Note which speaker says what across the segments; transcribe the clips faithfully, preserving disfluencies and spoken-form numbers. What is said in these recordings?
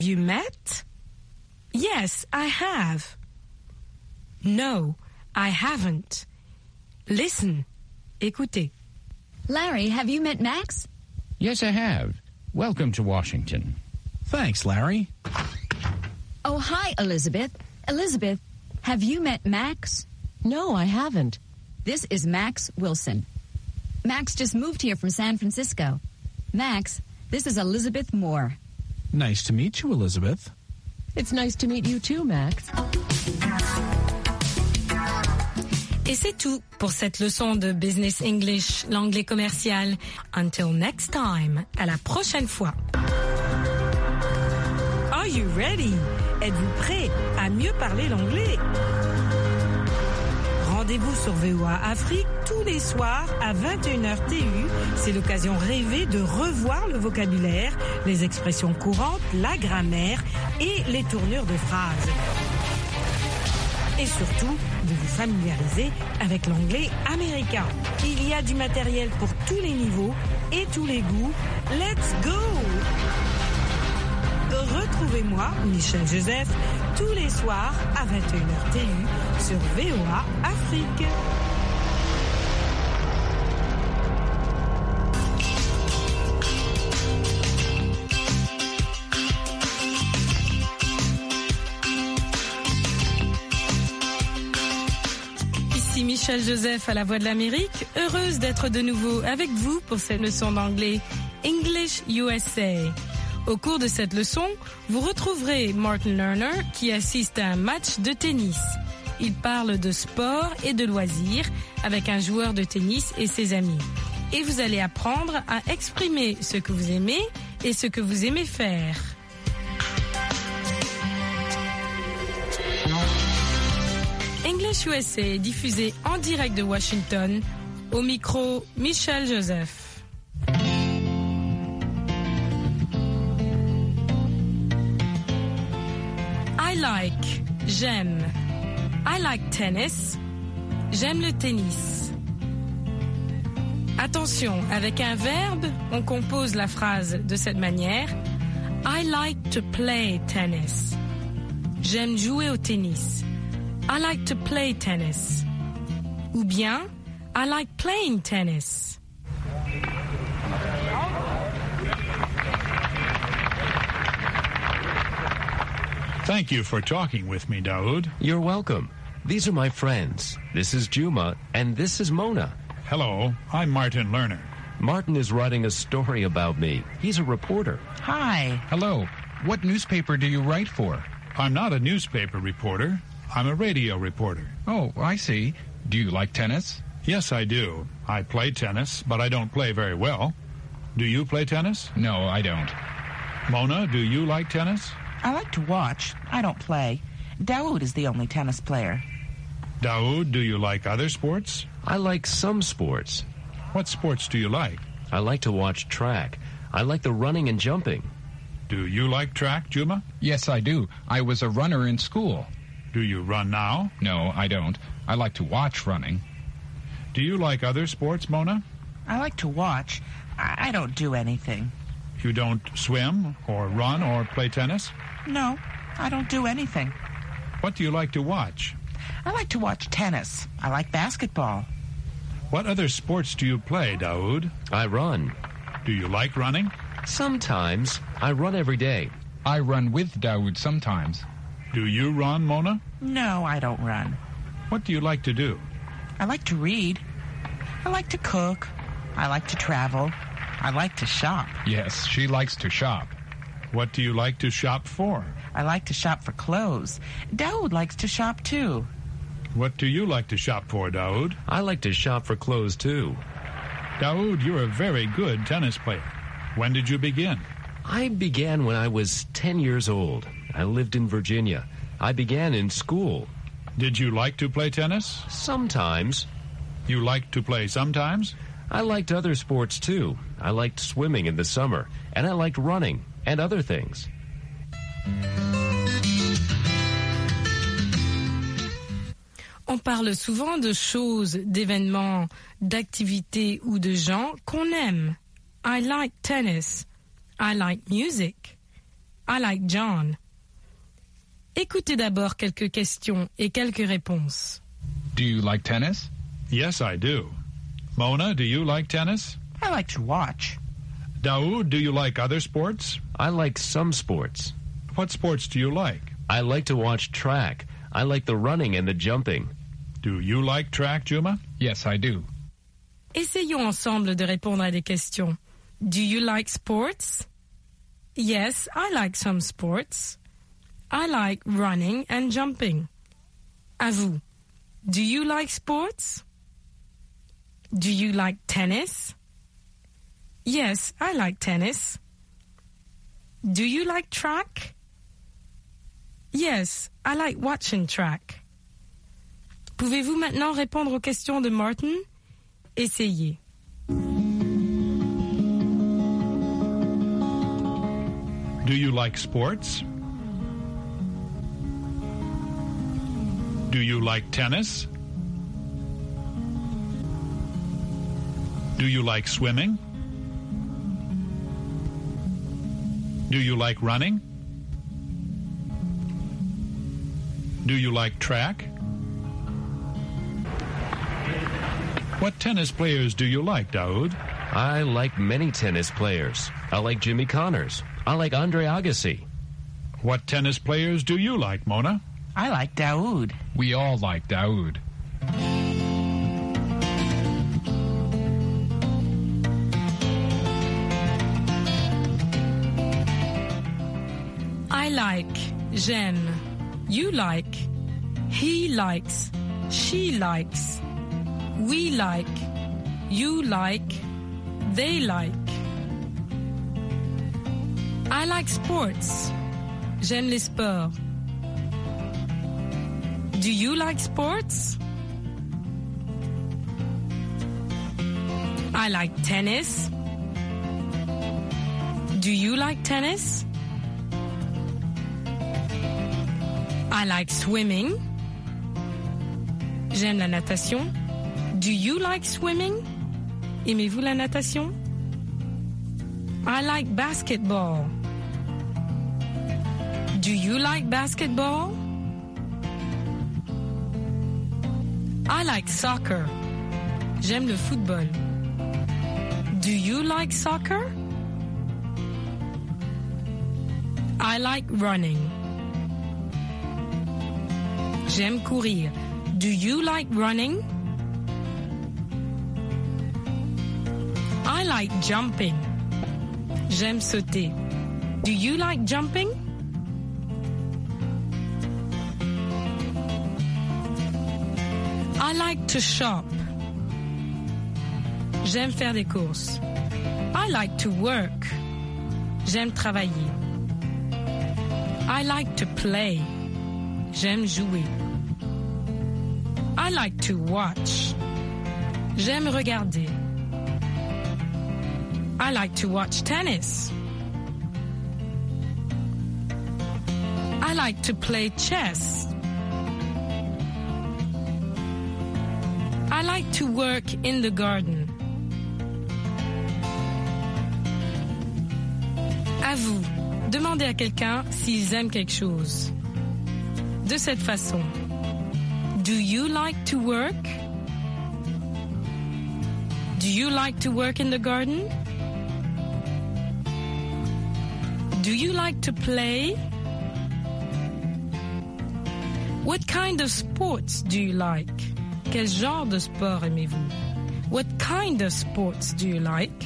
Speaker 1: You met? Yes, I have. No, I haven't. Listen. Écoutez.
Speaker 2: Larry, have you met Max?
Speaker 3: Yes, I have. Welcome to Washington.
Speaker 4: Thanks, Larry.
Speaker 2: Oh, hi, Elizabeth. Elizabeth, have you met Max?
Speaker 5: No, I haven't.
Speaker 2: This is Max Wilson. Max just moved here from San Francisco. Max, this is Elizabeth Moore.
Speaker 4: Nice to meet you, Elizabeth.
Speaker 5: It's nice to meet you too, Max.
Speaker 1: Et c'est tout pour cette leçon de Business English, l'anglais commercial. Until next time, à la prochaine fois. Are you ready? Êtes-vous prêt à mieux parler l'anglais? Rendez-vous sur V O A Afrique tous les soirs à vingt et une heures T U. C'est l'occasion rêvée de revoir le vocabulaire, les expressions courantes, la grammaire et les tournures de phrases. Et surtout, de vous familiariser avec l'anglais américain. Il y a du matériel pour tous les niveaux et tous les goûts. Let's go! Retrouvez-moi, Michel Joseph, tous les soirs à vingt et une heures T U sur V O A Afrique. Ici Michel Joseph à la Voix de l'Amérique, heureuse d'être de nouveau avec vous pour cette leçon d'anglais English U S A. Au cours de cette leçon, vous retrouverez Martin Lerner qui assiste à un match de tennis. Il parle de sport et de loisirs avec un joueur de tennis et ses amis. Et vous allez apprendre à exprimer ce que vous aimez et ce que vous aimez faire. English U S A est diffusé en direct de Washington. Au micro, Michel Joseph. I like, j'aime. I like tennis. J'aime le tennis. Attention, avec un verbe, on compose la phrase de cette manière. I like to play tennis. J'aime jouer au tennis. I like to play tennis. Ou bien, I like playing tennis.
Speaker 6: Thank you for talking with me, Daoud.
Speaker 7: You're welcome. These are my friends. This is Juma, and this is Mona.
Speaker 6: Hello, I'm Martin Lerner.
Speaker 7: Martin is writing a story about me. He's a reporter.
Speaker 8: Hi.
Speaker 4: Hello. What newspaper do you write for?
Speaker 6: I'm not a newspaper reporter. I'm a radio reporter.
Speaker 4: Oh, I see. Do you like tennis?
Speaker 6: Yes, I do. I play tennis, but I don't play very well. Do you play tennis?
Speaker 4: No, I don't.
Speaker 6: Mona, do you like tennis?
Speaker 8: I like to watch. I don't play. Daoud is the only tennis player.
Speaker 6: Daoud, do you like other sports?
Speaker 7: I like some sports.
Speaker 6: What sports do you like?
Speaker 7: I like to watch track. I like the running and jumping.
Speaker 6: Do you like track, Juma?
Speaker 4: Yes, I do. I was a runner in school.
Speaker 6: Do you run now?
Speaker 4: No, I don't. I like to watch running.
Speaker 6: Do you like other sports, Mona?
Speaker 8: I like to watch. I, I don't do anything.
Speaker 6: You don't swim or run or play tennis?
Speaker 8: No, I don't do anything.
Speaker 6: What do you like to watch?
Speaker 8: I like to watch tennis. I like basketball.
Speaker 6: What other sports do you play, Daoud?
Speaker 7: I run.
Speaker 6: Do you like running?
Speaker 7: Sometimes. I run every day.
Speaker 4: I run with Daoud sometimes.
Speaker 6: Do you run, Mona?
Speaker 8: No, I don't run.
Speaker 6: What do you like to do?
Speaker 8: I like to read. I like to cook. I like to travel. I like to shop.
Speaker 4: Yes, she likes to shop.
Speaker 6: What do you like to shop for?
Speaker 8: I like to shop for clothes. Daoud likes to shop too.
Speaker 6: What do you like to shop for, Daoud?
Speaker 7: I like to shop for clothes too.
Speaker 6: Daoud, you're a very good tennis player. When did you begin?
Speaker 7: I began when I was ten years old. I lived in Virginia. I began in school.
Speaker 6: Did you like to play tennis?
Speaker 7: Sometimes.
Speaker 6: You liked to play sometimes?
Speaker 7: I liked other sports too. I liked swimming in the summer, and I liked running and other things.
Speaker 1: On parle souvent de choses, d'événements, d'activités ou de gens qu'on aime. I like tennis. I like music. I like John. Écoutez d'abord quelques questions et quelques réponses.
Speaker 4: Do you like tennis?
Speaker 6: Yes, I do. Mona, do you like tennis?
Speaker 8: I like to watch.
Speaker 6: Daoud, do you like other sports?
Speaker 7: I like some sports.
Speaker 6: What sports do you like?
Speaker 7: I like to watch track. I like the running and the jumping.
Speaker 6: Do you like track, Juma?
Speaker 4: Yes, I do.
Speaker 1: Essayons ensemble de répondre à des questions. Do you like sports? Yes, I like some sports. I like running and jumping. À vous. Do you like sports? Do you like tennis? Yes, I like tennis. Do you like track? Yes, I like watching track. Pouvez-vous maintenant répondre aux questions de Martin? Essayez.
Speaker 6: Do you like sports? Do you like tennis? Do you like swimming? Do you like running? Do you like track? What tennis players do you like, Daoud?
Speaker 7: I like many tennis players. I like Jimmy Connors. I like Andre Agassi.
Speaker 6: What tennis players do you like, Mona?
Speaker 8: I like Daoud.
Speaker 4: We all like Daoud.
Speaker 1: I like, j'aime, you like, he likes, she likes, we like, you like, they like. I like sports. J'aime les sports. Do you like sports? I like tennis. Do you like tennis? I like swimming. J'aime la natation. Do you like swimming? Aimez-vous la natation? I like basketball. Do you like basketball? I like soccer. J'aime le football. Do you like soccer? I like running. J'aime courir. Do you like running? I like jumping. J'aime sauter. Do you like jumping? I like to shop. J'aime faire des courses. I like to work. J'aime travailler. I like to play. J'aime jouer. I like to watch. J'aime regarder. I like to watch tennis. I like to play chess. I like to work in the garden. À vous, demandez à quelqu'un s'ils aiment quelque chose. De cette façon. Do you like to work? Do you like to work in the garden? Do you like to play? What kind of sports do you like? Quel genre de sport aimez-vous? What kind of sports do you like?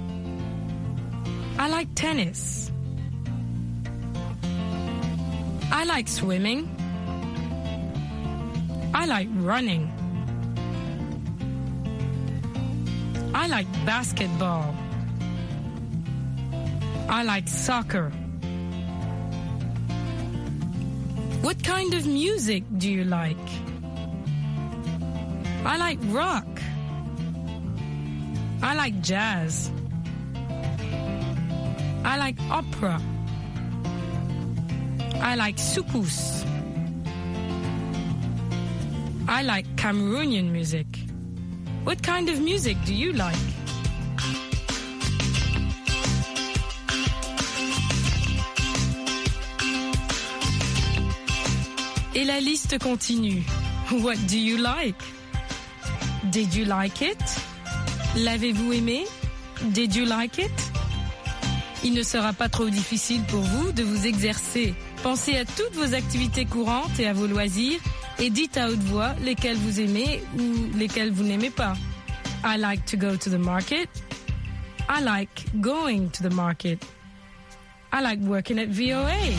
Speaker 1: I like tennis. I like swimming. I like running. I like basketball. I like soccer. What kind of music do you like? I like rock. I like jazz. I like opera. I like soukous. I like Cameroonian music. What kind of music do you like? Et la liste continue. What do you like? Did you like it? L'avez-vous aimé? Did you like it? Il ne sera pas trop difficile pour vous de vous exercer. Pensez à toutes vos activités courantes et à vos loisirs et dites à haute voix lesquelles vous aimez ou lesquelles vous n'aimez pas. I like to go to the market. I like going to the market. I like working at V O A.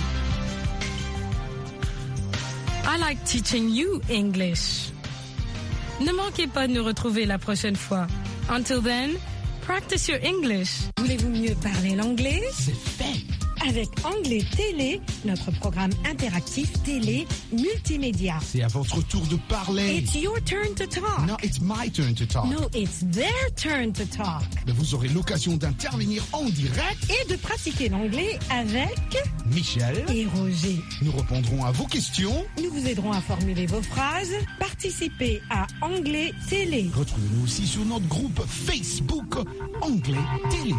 Speaker 1: I like teaching you English. Ne manquez pas de nous retrouver la prochaine fois. Until then, practice your English.
Speaker 9: Voulez-vous mieux parler l'anglais?
Speaker 10: C'est fait.
Speaker 9: Avec Anglais Télé, notre programme interactif télé multimédia.
Speaker 10: C'est à votre tour de parler.
Speaker 9: It's your turn to talk.
Speaker 10: No, it's my turn to talk.
Speaker 9: No, it's their turn to talk.
Speaker 10: Mais vous aurez l'occasion d'intervenir en direct
Speaker 9: et de pratiquer l'anglais avec
Speaker 10: Michel
Speaker 9: et Roger.
Speaker 10: Nous répondrons à vos questions.
Speaker 9: Nous vous aiderons à formuler vos phrases. Participez à Anglais Télé.
Speaker 10: Retrouvez-nous aussi sur notre groupe Facebook Anglais Télé.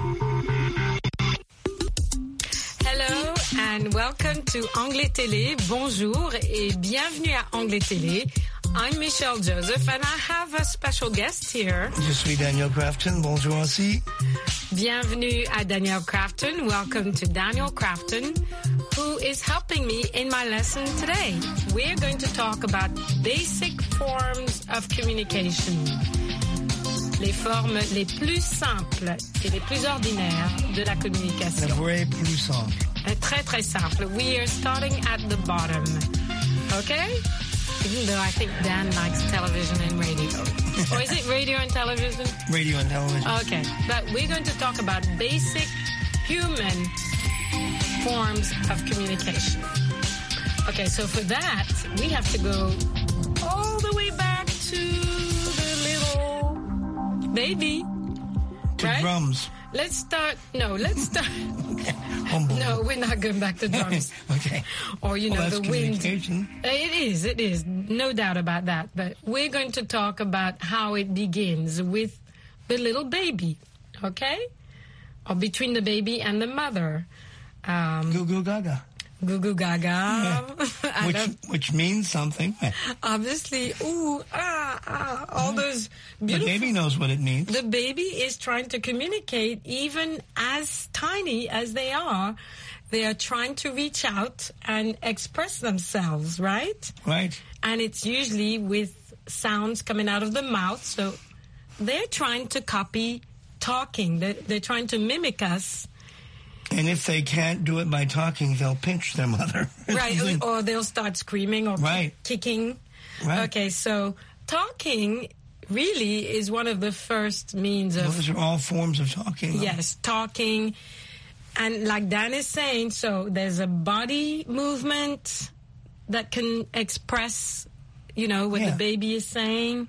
Speaker 1: Hello and welcome to Anglais Télé. Bonjour et bienvenue à Anglais Télé. I'm Michelle Joseph and I have a special guest here.
Speaker 11: Je suis Daniel Crafton. Bonjour aussi.
Speaker 1: Bienvenue à Daniel Crafton. Welcome to Daniel Crafton, who is helping me in my lesson today. We're going to talk about basic forms of communication. Les formes les plus simples et les plus ordinaires de la communication.
Speaker 11: La vraie plus simple.
Speaker 1: Très très simple. We are starting at the bottom. Okay? Even though I think Dan likes television and radio. Or is it radio and television?
Speaker 11: Radio and television.
Speaker 1: Okay. But we're going to talk about basic human forms of communication. Okay, so for that, we have to go all the way back to baby,
Speaker 11: to
Speaker 1: right?
Speaker 11: drums.
Speaker 1: Let's start. No, let's start. No, we're not going back to drums.
Speaker 11: Okay.
Speaker 1: Or you
Speaker 11: well,
Speaker 1: know
Speaker 11: that's
Speaker 1: the wind.
Speaker 11: It
Speaker 1: is. It is. No doubt about that. But we're going to talk about how it begins with the little baby. Okay, or between the baby and the mother. Um,
Speaker 11: Goo goo gaga.
Speaker 1: Goo goo gaga.
Speaker 11: Yeah. which, which means something.
Speaker 1: Obviously, ooh, ah, ah, all those beautiful...
Speaker 11: The baby knows what it means.
Speaker 1: The baby is trying to communicate, even as tiny as they are. They are trying to reach out and express themselves, right?
Speaker 11: Right.
Speaker 1: And it's usually with sounds coming out of the mouth. So they're trying to copy talking. They're, they're trying to mimic us.
Speaker 11: And if they can't do it by talking, they'll pinch their mother.
Speaker 1: Right, or they'll start screaming or
Speaker 11: right.
Speaker 1: kicking.
Speaker 11: Right.
Speaker 1: Okay, so talking really is one of the first means of...
Speaker 11: Those are all forms of talking. Though.
Speaker 1: Yes, talking. And like Dan is saying, so there's a body movement that can express, you know, what
Speaker 11: yeah.
Speaker 1: the baby is saying.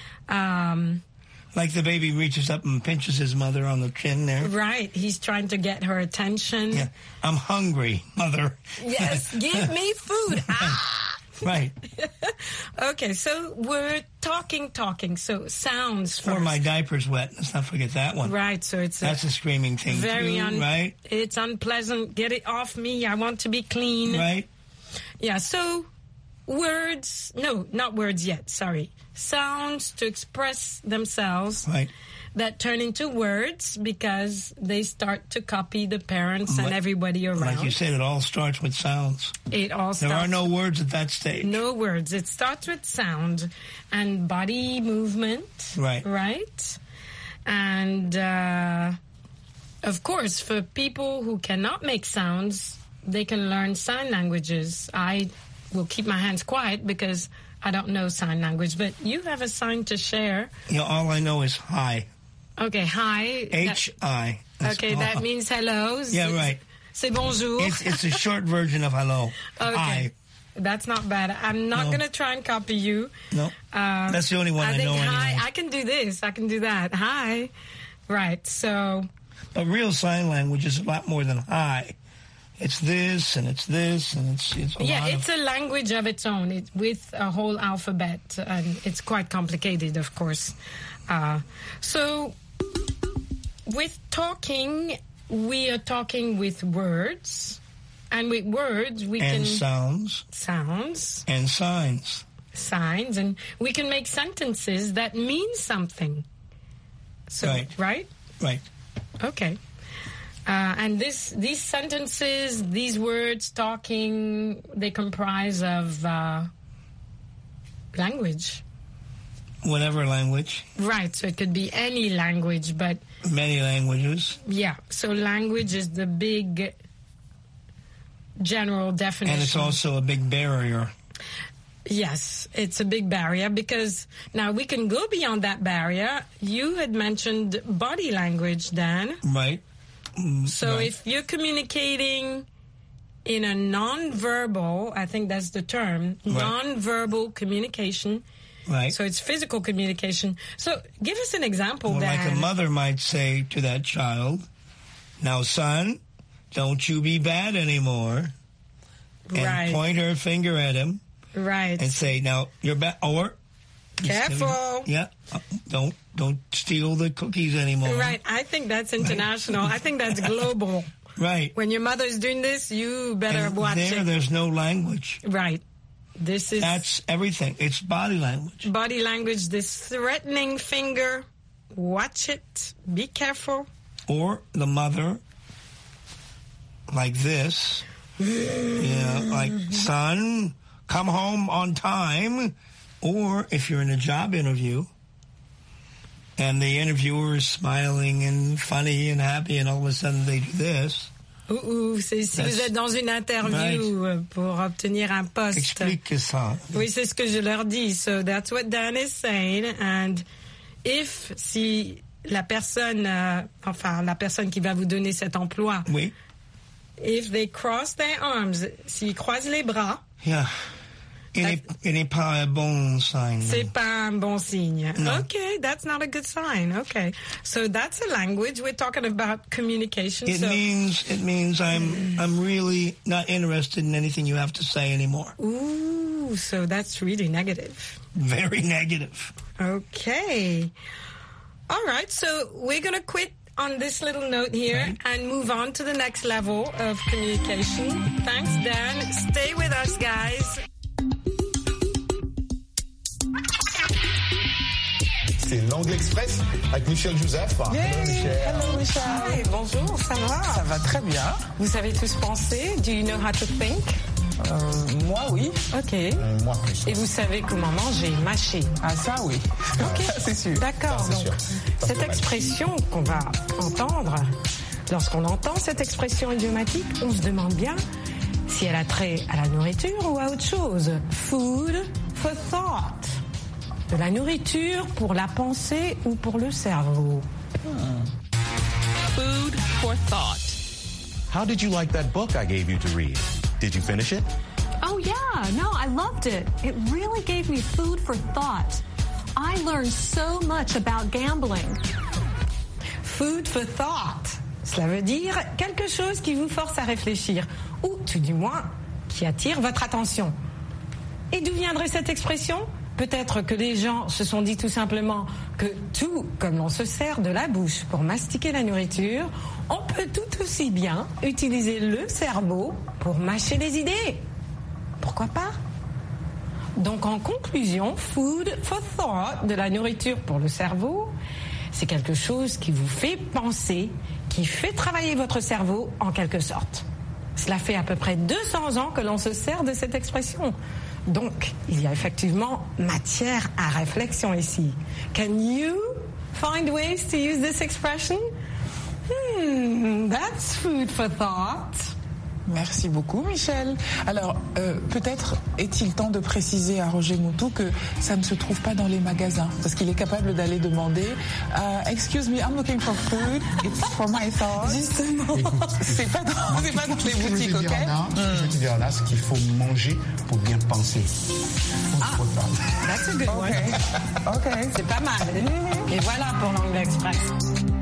Speaker 1: Um...
Speaker 11: Like the baby reaches up and pinches his mother on the chin there.
Speaker 1: Right. He's trying to get her attention.
Speaker 11: Yeah. I'm hungry, mother.
Speaker 1: Yes. Give me food. Ah!
Speaker 11: Right.
Speaker 1: Okay. So we're talking, talking. So sounds first.
Speaker 11: Or my diaper's wet. Let's not forget that one.
Speaker 1: Right. So it's
Speaker 11: That's
Speaker 1: a,
Speaker 11: a screaming thing
Speaker 1: very
Speaker 11: too,
Speaker 1: un-
Speaker 11: right?
Speaker 1: It's unpleasant. Get it off me. I want to be clean.
Speaker 11: Right.
Speaker 1: Yeah. So words. No, not words yet. Sorry. Sounds to express themselves
Speaker 11: right.
Speaker 1: that turn into words because they start to copy the parents but, and everybody around.
Speaker 11: Like you said, it all starts with sounds.
Speaker 1: It all
Speaker 11: There
Speaker 1: starts
Speaker 11: are no words at that stage.
Speaker 1: No words. It starts with sound and body movement.
Speaker 11: Right.
Speaker 1: Right? And, uh, of course, for people who cannot make sounds, they can learn sign languages. I will keep my hands quiet because I don't know sign language, but you have a sign to share.
Speaker 11: Yeah, all I know is hi.
Speaker 1: Okay, hi.
Speaker 11: H I.
Speaker 1: Okay, that means hello.
Speaker 11: Yeah, right.
Speaker 1: C'est bonjour.
Speaker 11: It's, it's a short version of hello.
Speaker 1: Okay.
Speaker 11: Hi.
Speaker 1: That's not bad. I'm not
Speaker 11: no.
Speaker 1: going to try and copy you.
Speaker 11: No. Um, That's the only one I,
Speaker 1: I think
Speaker 11: know
Speaker 1: hi,
Speaker 11: anyway.
Speaker 1: I can do this. I can do that. Hi. Right, so...
Speaker 11: But real sign language is a lot more than hi. It's this, and it's this, and it's, it's a
Speaker 1: yeah,
Speaker 11: lot
Speaker 1: it's
Speaker 11: of...
Speaker 1: a language of its own, it, with a whole alphabet, and it's quite complicated, of course. Uh, so, with talking, we are talking with words, And with words, we
Speaker 11: and
Speaker 1: can...
Speaker 11: sounds.
Speaker 1: Sounds.
Speaker 11: And signs.
Speaker 1: Signs. And we can make sentences that mean something. So,
Speaker 11: right.
Speaker 1: Right?
Speaker 11: Right.
Speaker 1: Okay. Uh, and this, these sentences, these words, talking, they comprise of uh, language.
Speaker 11: Whatever language.
Speaker 1: Right. So it could be any language, but...
Speaker 11: Many languages.
Speaker 1: Yeah. So language is the big general definition.
Speaker 11: And it's also a big barrier.
Speaker 1: Yes, it's a big barrier because now we can go beyond that barrier. You had mentioned body language, Dan.
Speaker 11: Right. Mm,
Speaker 1: so
Speaker 11: right.
Speaker 1: if you're communicating in a non-verbal, I think that's the term,
Speaker 11: right.
Speaker 1: non-verbal communication.
Speaker 11: Right.
Speaker 1: So it's physical communication. So give us an example,
Speaker 11: well,
Speaker 1: Dan.
Speaker 11: Like a mother might say to that child, now, son, don't you be bad anymore. And
Speaker 1: right.
Speaker 11: point her finger at him.
Speaker 1: Right.
Speaker 11: And say, now, you're bad. Or...
Speaker 1: Careful.
Speaker 11: Yeah. Don't don't steal the cookies anymore.
Speaker 1: Right. I think that's international. I think that's global.
Speaker 11: Right.
Speaker 1: When your mother is doing this, you better
Speaker 11: and
Speaker 1: watch
Speaker 11: there,
Speaker 1: it.
Speaker 11: There's no language.
Speaker 1: Right. This is...
Speaker 11: That's everything. It's body language.
Speaker 1: Body language, this threatening finger. Watch it. Be careful.
Speaker 11: Or the mother, like this. Yeah, like, son, come home on time. Or if you're in a job interview and the interviewer is smiling and funny and happy and all of a sudden they do this.
Speaker 1: Ouh, ouh, c'est si vous êtes dans une interview right. pour obtenir un poste.
Speaker 11: Explique ça.
Speaker 1: Oui, c'est ce que je leur dis. So that's what Dan is saying. And if, si la personne, euh, enfin, la personne qui va vous donner cet emploi.
Speaker 11: Oui.
Speaker 1: If they cross their arms, s'ils croisent les bras.
Speaker 11: Yeah. Ce n'est pas un bon signe.
Speaker 1: C'est pas un bon signe.
Speaker 11: No.
Speaker 1: Okay, that's not a good sign. Okay, so that's a language. We're talking about communication.
Speaker 11: It
Speaker 1: so.
Speaker 11: means it means I'm I'm really not interested in anything you have to say anymore.
Speaker 1: Ooh, so that's really negative.
Speaker 11: Very negative.
Speaker 1: Okay. All right, so we're gonna quit on this little note here
Speaker 11: right.
Speaker 1: and move on to the next level of communication. Thanks, Dan. Stay with us, guys.
Speaker 12: C'est l'Anglais Express avec Michel Joseph.
Speaker 8: Yeah. Hello, Michel. Hello, Michel.
Speaker 1: Hi, bonjour, ça va?
Speaker 8: Ça va très bien.
Speaker 1: Vous savez tous penser? Do you know how to think?
Speaker 8: Euh, moi, oui.
Speaker 1: Ok.
Speaker 12: Euh, moi, plus.
Speaker 1: Et vous savez comment manger, mâcher?
Speaker 8: Ah, ça, oui.
Speaker 1: Ok,
Speaker 8: ça, c'est sûr.
Speaker 1: D'accord.
Speaker 12: Ça, c'est
Speaker 1: Donc,
Speaker 12: sûr.
Speaker 1: cette expression qu'on va entendre, lorsqu'on entend cette expression idiomatique, on se demande bien si elle a trait à la nourriture ou à autre chose. Food for thought. De la nourriture pour la pensée ou pour le cerveau.
Speaker 8: Hmm. Food for thought.
Speaker 13: How did you like that book I gave you to read? Did you finish it?
Speaker 14: Oh, yeah. No, I loved it. It really gave me food for thought. I learned so much about gambling.
Speaker 1: Food for thought. Cela veut dire quelque chose qui vous force à réfléchir, ou tout du moins, qui attire votre attention. Et d'où viendrait cette expression ? Peut-être que les gens se sont dit tout simplement que tout comme on se sert de la bouche pour mastiquer la nourriture, on peut tout aussi bien utiliser le cerveau pour mâcher les idées. Pourquoi pas ? Donc en conclusion, food for thought, de la nourriture pour le cerveau, c'est quelque chose qui vous fait penser, qui fait travailler votre cerveau en quelque sorte. Cela fait à peu près deux cents ans que l'on se sert de cette expression. Donc, il y a effectivement matière à réflexion ici. Can you find ways to use this expression? Hmm, that's food for thought.
Speaker 8: Merci beaucoup, Michel. Alors, euh, peut-être est-il temps de préciser à Roger Moutou que ça ne se trouve pas dans les magasins, parce qu'il est capable d'aller demander uh, Excuse me, I'm looking for food. It's for my thoughts.
Speaker 1: Justement.
Speaker 8: C'est pas dans, c'est pas dans les boutiques, ok?
Speaker 12: Ce que je veux te dire là, c'est qu'il faut manger pour bien penser.
Speaker 1: Ah, that's a good one.
Speaker 8: Ok. Ok.
Speaker 1: C'est pas mal. Et voilà pour l'Anglais Express.